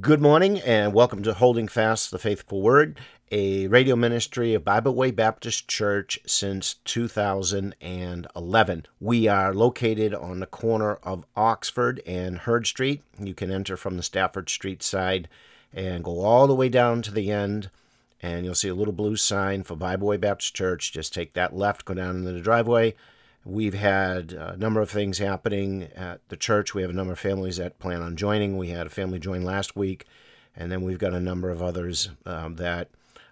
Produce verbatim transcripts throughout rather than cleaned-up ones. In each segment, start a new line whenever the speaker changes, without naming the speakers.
Good morning and welcome to Holding Fast the Faithful Word, a radio ministry of Bible Way Baptist Church since two thousand eleven. We are located on the corner of Oxford and Hurd Street. You can enter from the Stafford Street side and go all the way down to the end, and you'll see a little blue sign for Bible Way Baptist Church. Just take that left, go down into the driveway. We've had a number of things happening at the church. We have a number of families that plan on joining. We had a family join last week, and then we've got a number of others um, that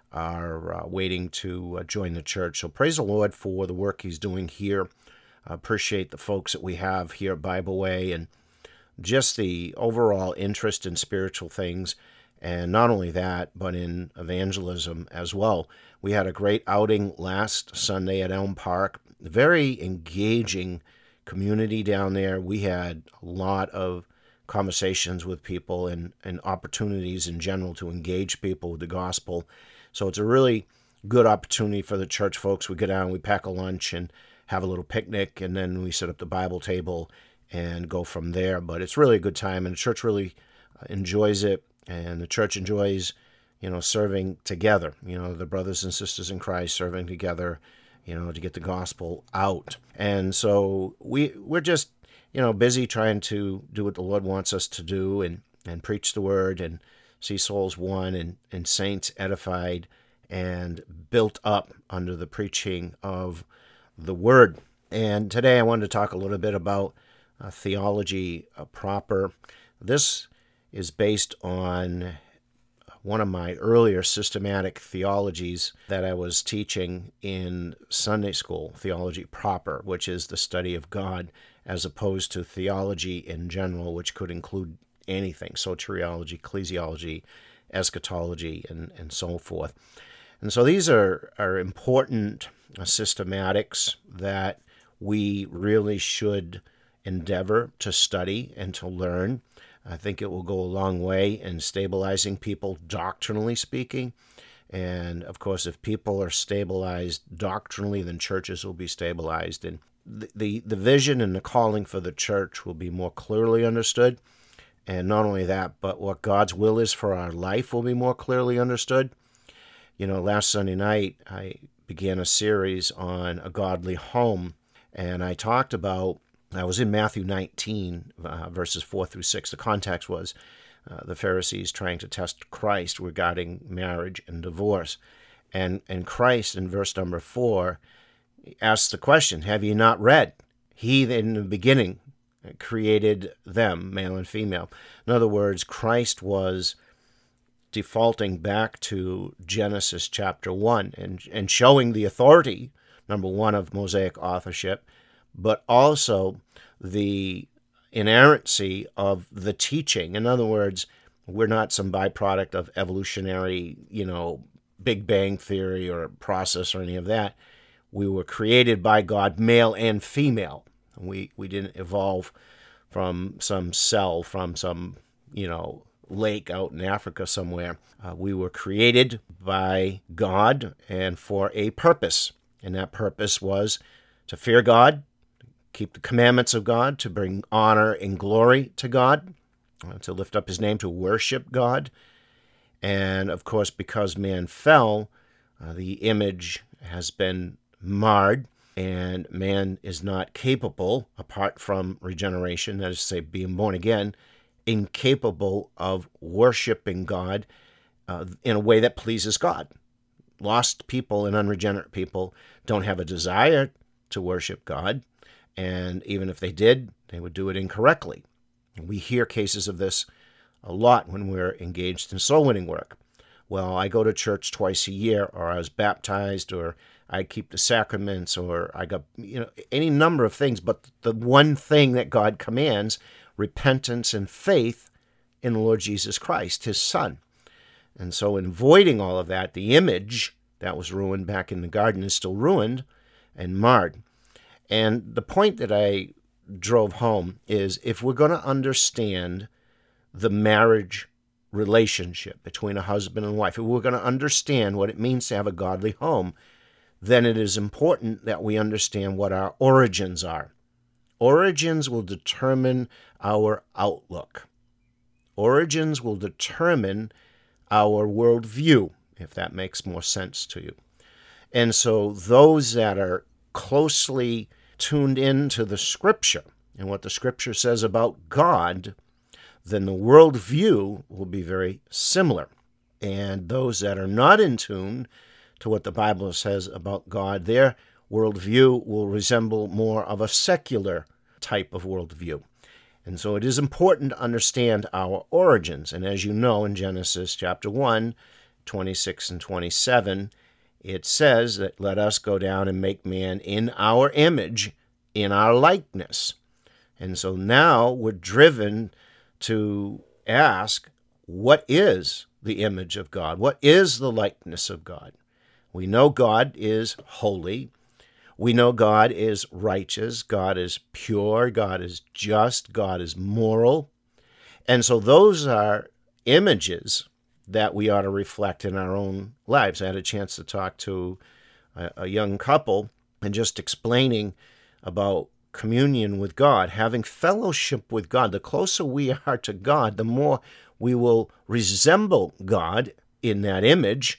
are uh, waiting to uh, join the church. So praise the Lord for the work He's doing here. I appreciate the folks that we have here at Bible Way and just the overall interest in spiritual things. And not only that, but in evangelism as well. We had a great outing last Sunday at Elm Park. Very engaging community down there. We had a lot of conversations with people and, and opportunities in general to engage people with the gospel. So it's a really good opportunity for the church folks. We go down, we pack a lunch and have a little picnic, and then we set up the Bible table and go from there. But it's really a good time, and the church really enjoys it, and the church enjoys, you know, serving together. You know, the brothers and sisters in Christ serving together, you know, to get the gospel out. And so we, we're just, you know, busy trying to do what the Lord wants us to do and, and preach the word and see souls won and, and saints edified and built up under the preaching of the word. And today I wanted to talk a little bit about uh, theology uh, proper. This is based on one of my earlier systematic theologies that I was teaching in Sunday school, theology proper, which is the study of God, as opposed to theology in general, which could include anything, soteriology, ecclesiology, eschatology, and, and so forth. And so these are, are important uh, systematics that we really should endeavor to study and to learn. I think it will go a long way in stabilizing people, doctrinally speaking. And, of course, if people are stabilized doctrinally, then churches will be stabilized. And the, the, the vision and the calling for the church will be more clearly understood. And not only that, but what God's will is for our life will be more clearly understood. You know, last Sunday night, I began a series on a godly home, and I talked about I was in Matthew nineteen, uh, verses four through six. The context was uh, the Pharisees trying to test Christ regarding marriage and divorce. And, and Christ, in verse number four, asks the question, have you not read? He, in the beginning, created them, male and female. In other words, Christ was defaulting back to Genesis chapter one and, and showing the authority, number one, of Mosaic authorship, but also the inerrancy of the teaching. In other words, we're not some byproduct of evolutionary, you know, Big Bang theory or process or any of that. We were created by God, male and female. We we didn't evolve from some cell, from some, you know, lake out in Africa somewhere. Uh, we were created by God and for a purpose. And that purpose was to fear God, keep the commandments of God, to bring honor and glory to God, uh, to lift up His name, to worship God. And, of course, because man fell, uh, the image has been marred, and man is not capable, apart from regeneration, that is to say, being born again, incapable of worshiping God uh, in a way that pleases God. Lost people and unregenerate people don't have a desire to worship God. And even if they did, they would do it incorrectly. We hear cases of this a lot when we're engaged in soul-winning work. Well, I go to church twice a year, or I was baptized, or I keep the sacraments, or I got, you know, any number of things. But the one thing that God commands, repentance and faith in the Lord Jesus Christ, His Son. And so in voiding all of that, the image that was ruined back in the garden is still ruined and marred. And the point that I drove home is, if we're going to understand the marriage relationship between a husband and wife, if we're going to understand what it means to have a godly home, then it is important that we understand what our origins are. Origins will determine our outlook. Origins will determine our worldview, if that makes more sense to you. And so those that are closely tuned into the Scripture and what the Scripture says about God, then the worldview will be very similar. And those that are not in tune to what the Bible says about God, their worldview will resemble more of a secular type of worldview. And so it is important to understand our origins. And as you know, in Genesis chapter one, twenty-six and twenty-seven, it says that let us go down and make man in our image, in our likeness. And so now we're driven to ask, what is the image of God? What is the likeness of God? We know God is holy. We know God is righteous, God is pure, God is just, God is moral. And so those are images that we ought to reflect in our own lives. I had a chance to talk to a, a young couple and just explaining about communion with God, having fellowship with God. The closer we are to God, the more we will resemble God in that image.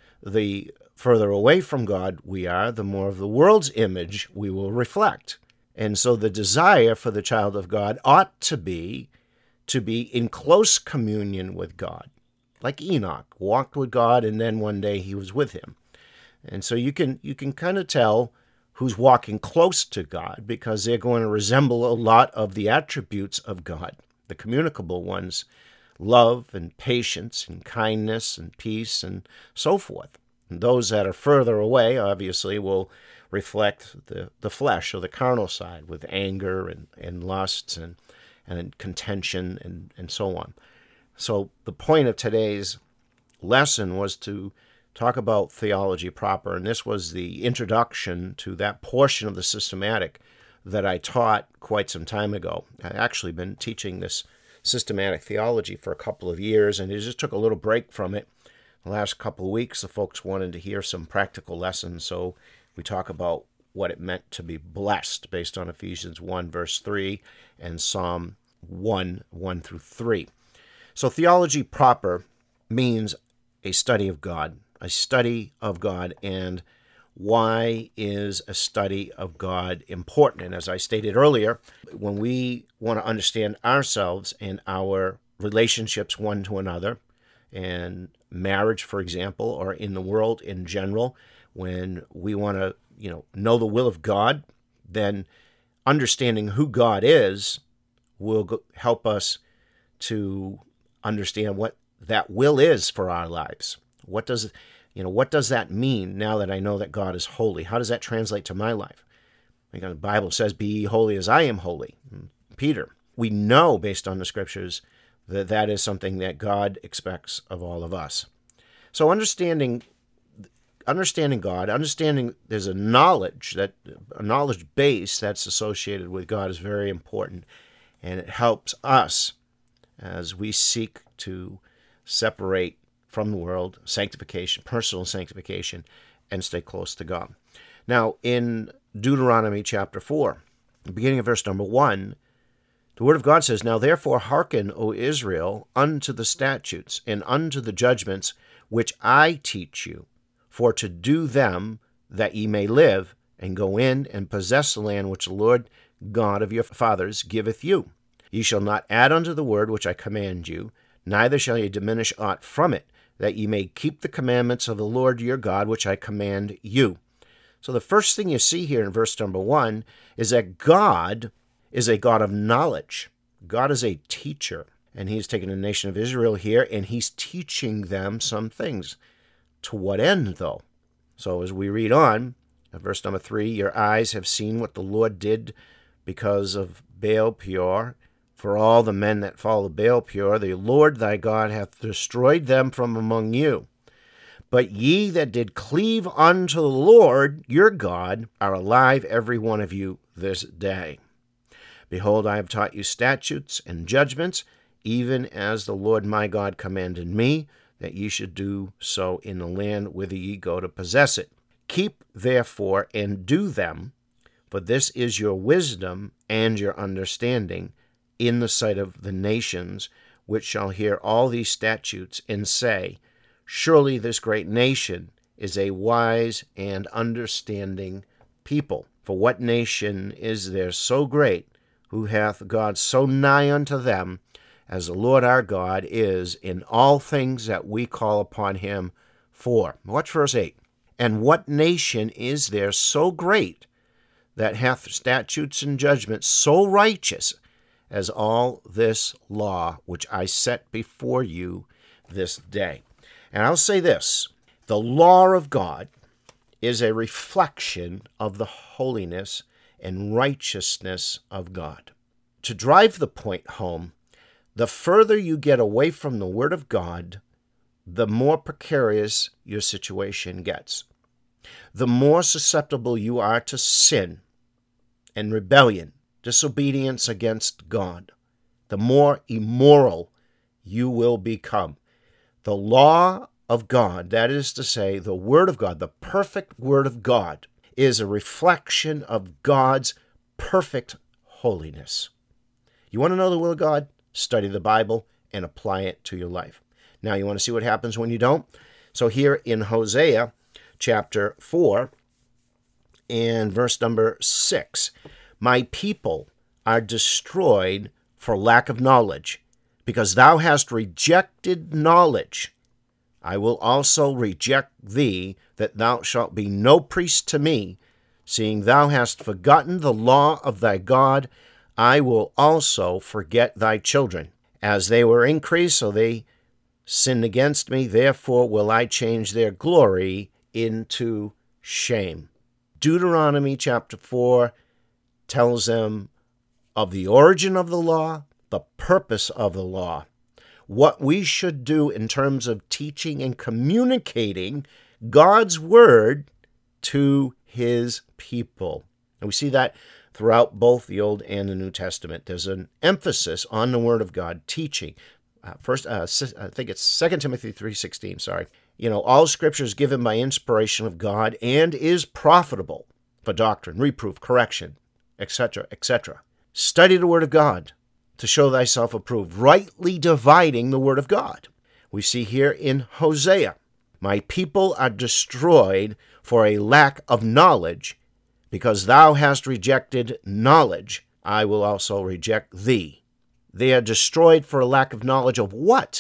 The further away from God we are, the more of the world's image we will reflect. And so the desire for the child of God ought to be to be in close communion with God. Like Enoch walked with God, and then one day he was with him. And so you can you can kind of tell who's walking close to God because they're going to resemble a lot of the attributes of God, the communicable ones, love and patience and kindness and peace and so forth. And those that are further away, obviously, will reflect the, the flesh or the carnal side with anger and, and lusts and, and contention and, and so on. So the point of today's lesson was to talk about theology proper, and this was the introduction to that portion of the systematic that I taught quite some time ago. I've actually been teaching this systematic theology for a couple of years, and it just took a little break from it. The last couple of weeks, the folks wanted to hear some practical lessons, so we talk about what it meant to be blessed based on Ephesians one, verse three, and Psalm one, one through three. So theology proper means a study of God, a study of God, and why is a study of God important? And as I stated earlier, when we want to understand ourselves and our relationships one to another, and marriage, for example, or in the world in general, when we want to, you know, know the will of God, then understanding who God is will go- help us to understand what that will is for our lives. What does, you know, what does that mean now that I know that God is holy? How does that translate to my life? Because the Bible says, "Be ye holy as I am holy." Peter, we know based on the scriptures that that is something that God expects of all of us. So understanding understanding God, understanding there's a knowledge, that a knowledge base that's associated with God is very important, and it helps us as we seek to separate from the world, sanctification, personal sanctification, and stay close to God. Now, in Deuteronomy chapter four, beginning of verse number one, the Word of God says, "Now therefore hearken, O Israel, unto the statutes and unto the judgments which I teach you, for to do them, that ye may live, and go in and possess the land which the Lord God of your fathers giveth you. Ye shall not add unto the word which I command you, neither shall ye diminish aught from it, that ye may keep the commandments of the Lord your God which I command you." So the first thing you see here in verse number one is that God is a God of knowledge. God is a teacher, and he's taken the nation of Israel here, and he's teaching them some things. To what end, though? So as we read on, at verse number three, "Your eyes have seen what the Lord did because of Baal Peor. For all the men that follow Baal Peor, the Lord thy God hath destroyed them from among you. But ye that did cleave unto the Lord your God are alive, every one of you, this day. Behold, I have taught you statutes and judgments, even as the Lord my God commanded me, that ye should do so in the land whither ye go to possess it. Keep therefore and do them, for this is your wisdom and your understanding in the sight of the nations which shall hear all these statutes and say, surely this great nation is a wise and understanding people. For what nation is there so great, who hath God so nigh unto them, as the Lord our God is in all things that we call upon him for? Watch verse eight. And what nation is there so great, that hath statutes and judgments so righteous, as all this law which I set before you this day? And I'll say this, the law of God is a reflection of the holiness and righteousness of God. To drive the point home, the further you get away from the Word of God, the more precarious your situation gets. The more susceptible you are to sin and rebellion, disobedience against God, the more immoral you will become. The law of God, that is to say, the Word of God, the perfect Word of God, is a reflection of God's perfect holiness. You want to know the will of God? Study the Bible and apply it to your life. Now, you want to see what happens when you don't? So here in Hosea chapter four and verse number six, my people are destroyed for lack of knowledge, because thou hast rejected knowledge. I will also reject thee, that thou shalt be no priest to me, seeing thou hast forgotten the law of thy God. I will also forget thy children. As they were increased, so they sinned against me, therefore will I change their glory into shame. Deuteronomy chapter four tells them of the origin of the law, the purpose of the law, what we should do in terms of teaching and communicating God's word to his people. And we see that throughout both the Old and the New Testament. There's an emphasis on the word of God, teaching. Uh, first, uh, I think it's Second Timothy three sixteen, sorry. You know, all Scripture is given by inspiration of God and is profitable for doctrine, reproof, correction, et cetera, et cetera. Study the Word of God to show thyself approved, rightly dividing the Word of God. We see here in Hosea, my people are destroyed for a lack of knowledge, because thou hast rejected knowledge, I will also reject thee. They are destroyed for a lack of knowledge of what?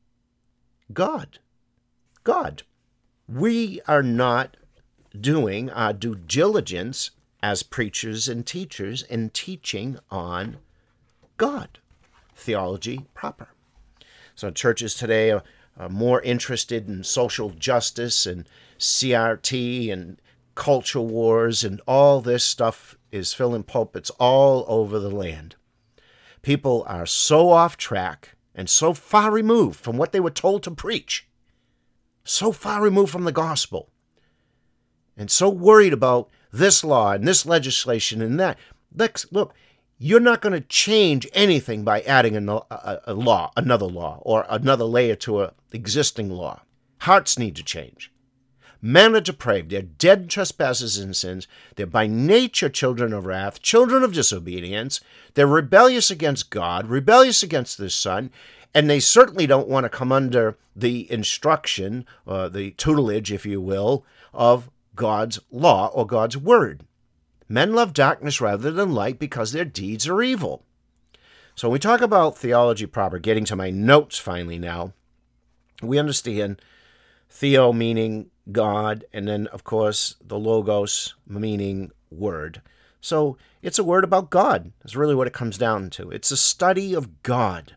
God. God. We are not doing our due diligence as preachers and teachers in teaching on God, theology proper. So churches today are, are more interested in social justice and C R T and culture wars, and all this stuff is filling pulpits all over the land. People are so off track and so far removed from what they were told to preach, so far removed from the gospel, and so worried about this law and this legislation and that. Look, you're not going to change anything by adding a, a, a law, another law, or another layer to an existing law. Hearts need to change. Men are depraved. They're dead in trespasses and sins. They're by nature children of wrath, children of disobedience. They're rebellious against God, rebellious against the Son, and they certainly don't want to come under the instruction, uh, the tutelage, if you will, of God's law or God's word. Men love darkness rather than light because their deeds are evil. So when we talk about theology proper, getting to my notes finally now, we understand theo meaning God, and then, of course, the logos meaning word. So it's a word about God. That's really what it comes down to. It's a study of God.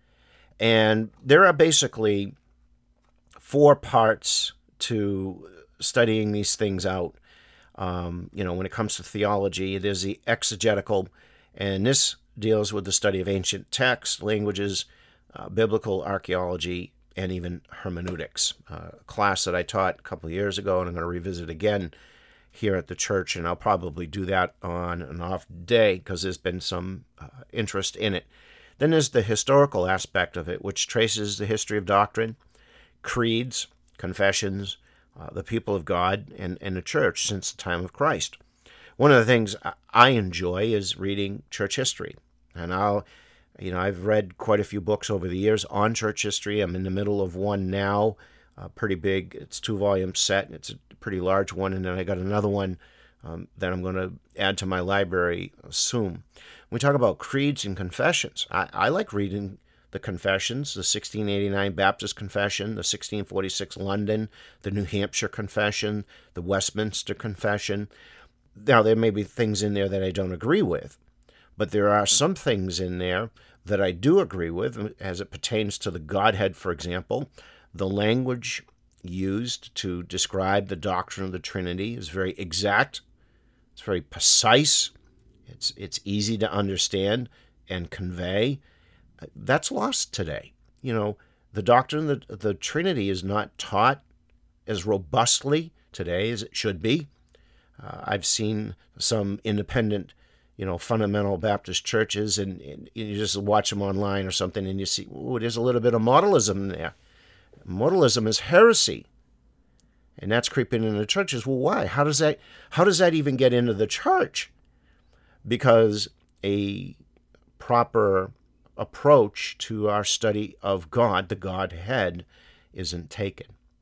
And there are basically four parts to studying these things out. Um, you know, when it comes to theology, there's the exegetical, and this deals with the study of ancient texts, languages, uh, biblical archaeology, and even hermeneutics. Uh, a class that I taught a couple of years ago, and I'm going to revisit again here at the church, and I'll probably do that on an off day because there's been some uh, interest in it. Then there's the historical aspect of it, which traces the history of doctrine, creeds, confessions, uh, the people of God, and, and the church since the time of Christ. One of the things I enjoy is reading church history, and I'll You know, I've read quite a few books over the years on church history. I'm in the middle of one now, uh, pretty big. It's two volumes set, and it's a pretty large one. And then I got another one um, that I'm going to add to my library soon. When we talk about creeds and confessions, I, I like reading the confessions, the sixteen eighty-nine Baptist Confession, the sixteen forty-six London, the New Hampshire Confession, the Westminster Confession. Now, there may be things in there that I don't agree with, but there are some things in there that I do agree with as it pertains to the Godhead, for example. The language used to describe the doctrine of the Trinity is very exact. It's very precise. It's, it's easy to understand and convey. That's lost today. You know, the doctrine of the, the Trinity is not taught as robustly today as it should be. Uh, I've seen some independent, you know, fundamental Baptist churches, and, and you just watch them online or something, and you see, oh, there's a little bit of modalism in there. Modalism is heresy, and that's creeping into churches. Well, why? How does that? How does that even get into the church? Because a proper approach to our study of God, the Godhead, isn't taken,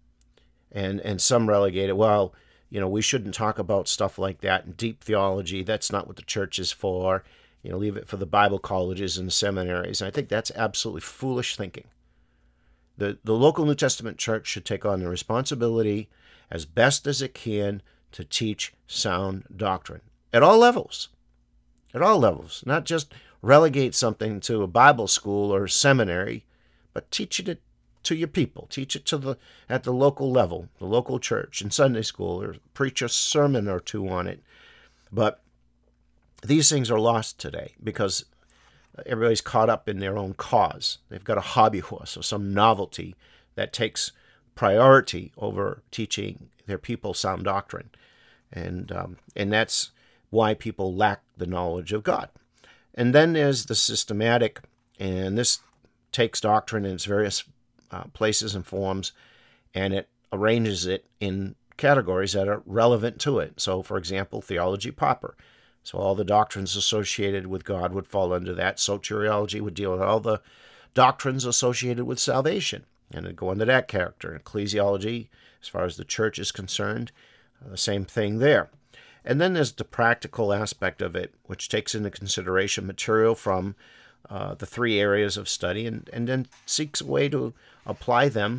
and and some relegate it. Well, you know, we shouldn't talk about stuff like that in deep theology. That's not what the church is for. You know, leave it for the Bible colleges and the seminaries. And I think that's absolutely foolish thinking. The, the local New Testament church should take on the responsibility as best as it can to teach sound doctrine at all levels. At all levels. Not just relegate something to a Bible school or a seminary, but teach it to your people. Teach it to the at the local level, the local church in Sunday school, or preach a sermon or two on it. But these things are lost today because everybody's caught up in their own cause. They've got a hobby horse or some novelty that takes priority over teaching their people sound doctrine. And um, and that's why people lack the knowledge of God. And then there's the systematic, and this takes doctrine in its various uh, places and forms, and it arranges it in categories that are relevant to it. So, for example, theology proper. So all the doctrines associated with God would fall under that. Soteriology would deal with all the doctrines associated with salvation, and it'd go under that character. Ecclesiology, as far as the church is concerned, uh, the same thing there. And then there's the practical aspect of it, which takes into consideration material from uh, the three areas of study, and, and then seeks a way to apply them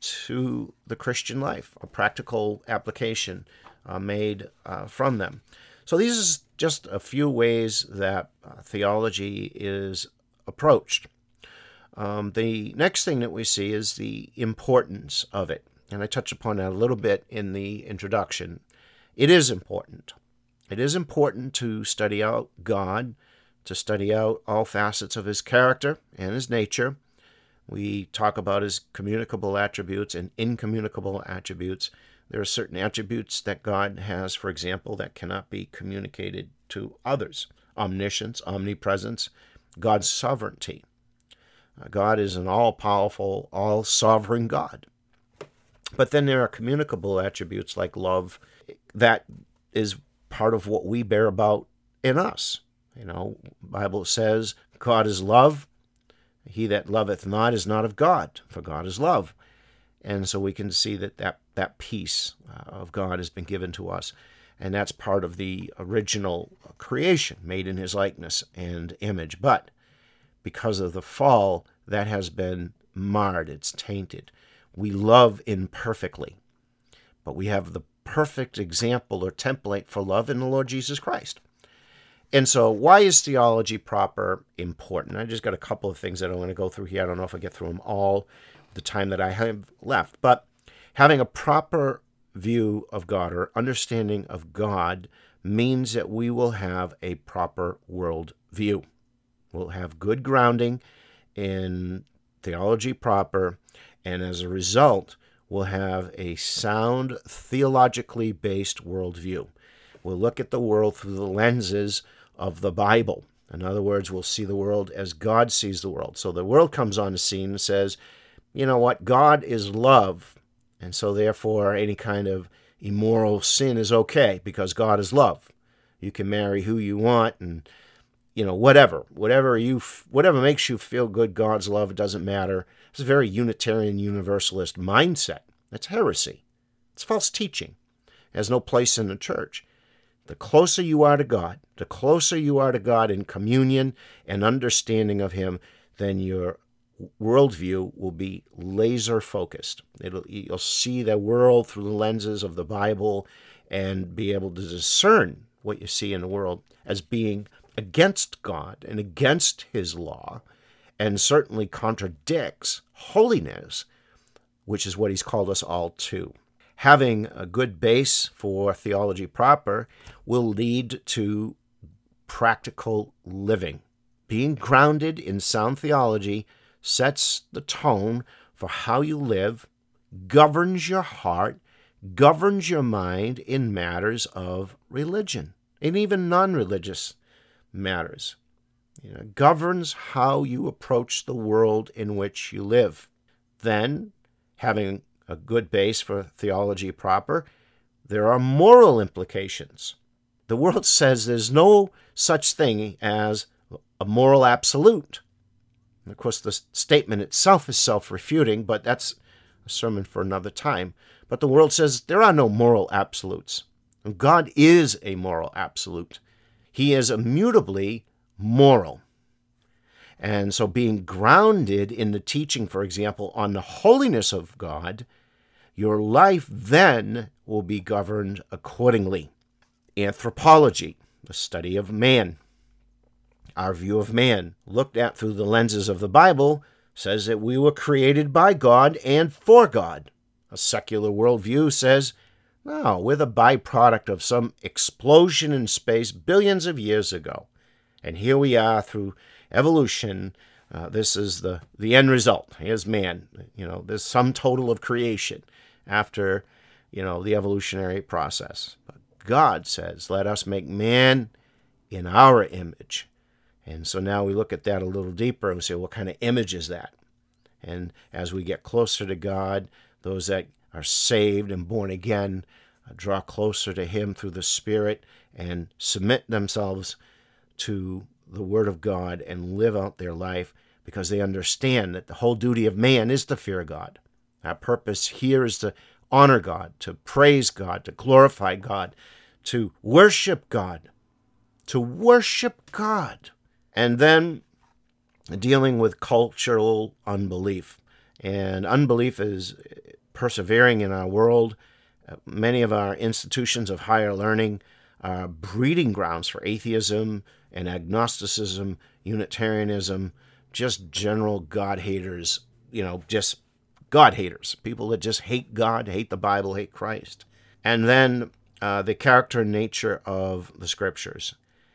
to the Christian life, a practical application uh, made uh, from them. So these are just a few ways that uh, theology is approached. Um, the next thing that we see is the importance of it, and I touch upon that a little bit in the introduction. It is important. It is important to study out God, to study out all facets of his character and his nature. We talk about his communicable attributes and incommunicable attributes. There are certain attributes that God has, for example, that cannot be communicated to others. Omniscience, omnipresence, God's sovereignty. Uh, God is an all-powerful, all-sovereign God. But then there are communicable attributes like love that is part of what we bear about in us. You know, the Bible says God is love. He that loveth not is not of God, for God is love. And so we can see that that, that peace uh, of God has been given to us. And that's part of the original creation, made in his likeness and image. But because of the fall, that has been marred. It's tainted. We love imperfectly, but we have the perfect example or template for love in the Lord Jesus Christ. And so why is theology proper important? I just got a couple of things that I want to go through here. I don't know if I get through them all the time that I have left, but having a proper view of God or understanding of God means that we will have a proper world view. We'll have good grounding in theology proper, and as a result, we'll have a sound, theologically based worldview. We'll look at the world through the lenses of the Bible. In other words, we'll see the world as God sees the world. So the world comes on the scene and says, you know what, God is love, and so therefore any kind of immoral sin is okay because God is love. You can marry who you want, and you know, whatever, whatever you, whatever makes you feel good, God's love, it doesn't matter. It's a very Unitarian Universalist mindset. That's heresy. It's false teaching. It has no place in the church. The closer you are to God, the closer you are to God in communion and understanding of Him, then your worldview will be laser focused. It'll, you'll see the world through the lenses of the Bible and be able to discern what you see in the world as being against God and against His law, and certainly contradicts holiness, which is what He's called us all to. Having a good base for theology proper will lead to practical living. Being grounded in sound theology sets the tone for how you live, governs your heart, governs your mind in matters of religion, and even non-religious matters. You know, governs how you approach the world in which you live. Then, having a good base for theology proper, there are moral implications. The world says there's no such thing as a moral absolute. And of course, the statement itself is self-refuting, but that's a sermon for another time. But the world says there are no moral absolutes. And God is a moral absolute. He is immutably moral. And so being grounded in the teaching, for example, on the holiness of God, your life then will be governed accordingly. Anthropology, the study of man. Our view of man, looked at through the lenses of the Bible, says that we were created by God and for God. A secular worldview says, no, we're the byproduct of some explosion in space billions of years ago. And here we are through evolution. Uh, this is the, the end result. Here's man. You know, there's some total of creation after, you know, the evolutionary process. But God says, let us make man in our image. And so now we look at that a little deeper and we say, what kind of image is that? And as we get closer to God, those that are saved and born again uh, draw closer to Him through the Spirit and submit themselves to the Word of God and live out their life because they understand that the whole duty of man is to fear God. Our purpose here is to honor God, to praise God, to glorify God, to worship God, to worship God. And then dealing with cultural unbelief. And unbelief is persevering in our world. Many of our institutions of higher learning are breeding grounds for atheism and agnosticism, Unitarianism, just general God haters, you know, just God haters, people that just hate God, hate the Bible, hate Christ. And then uh, the character and nature of the Scriptures.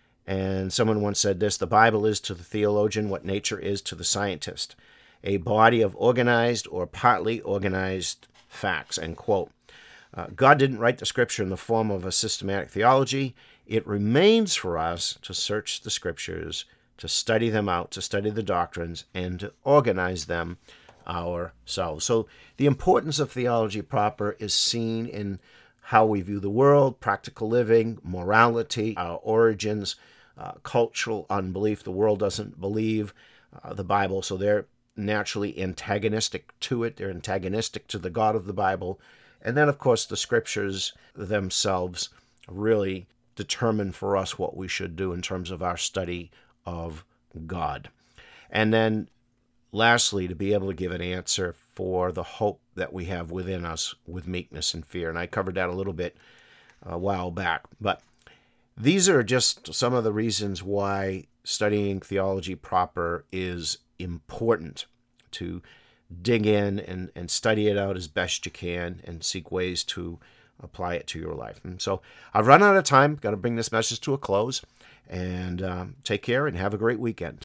And someone once said this, the Bible is to the theologian what nature is to the scientist, a body of organized or partly organized facts, end quote. Uh, God didn't write the Scripture in the form of a systematic theology. It remains for us to search the Scriptures, to study them out, to study the doctrines, and to organize them ourselves. So the importance of theology proper is seen in how we view the world, practical living, morality, our origins, uh, cultural unbelief. The world doesn't believe uh, the Bible, so they're naturally antagonistic to it. They're antagonistic to the God of the Bible. And then, of course, the Scriptures themselves really determine for us what we should do in terms of our study of God. And then, lastly, to be able to give an answer for the hope that we have within us with meekness and fear. And I covered that a little bit a while back. But these are just some of the reasons why studying theology proper is important, to dig in and, and study it out as best you can and seek ways to apply it to your life. And so I've run out of time. Got to bring this message to a close. And um, take care and have a great weekend.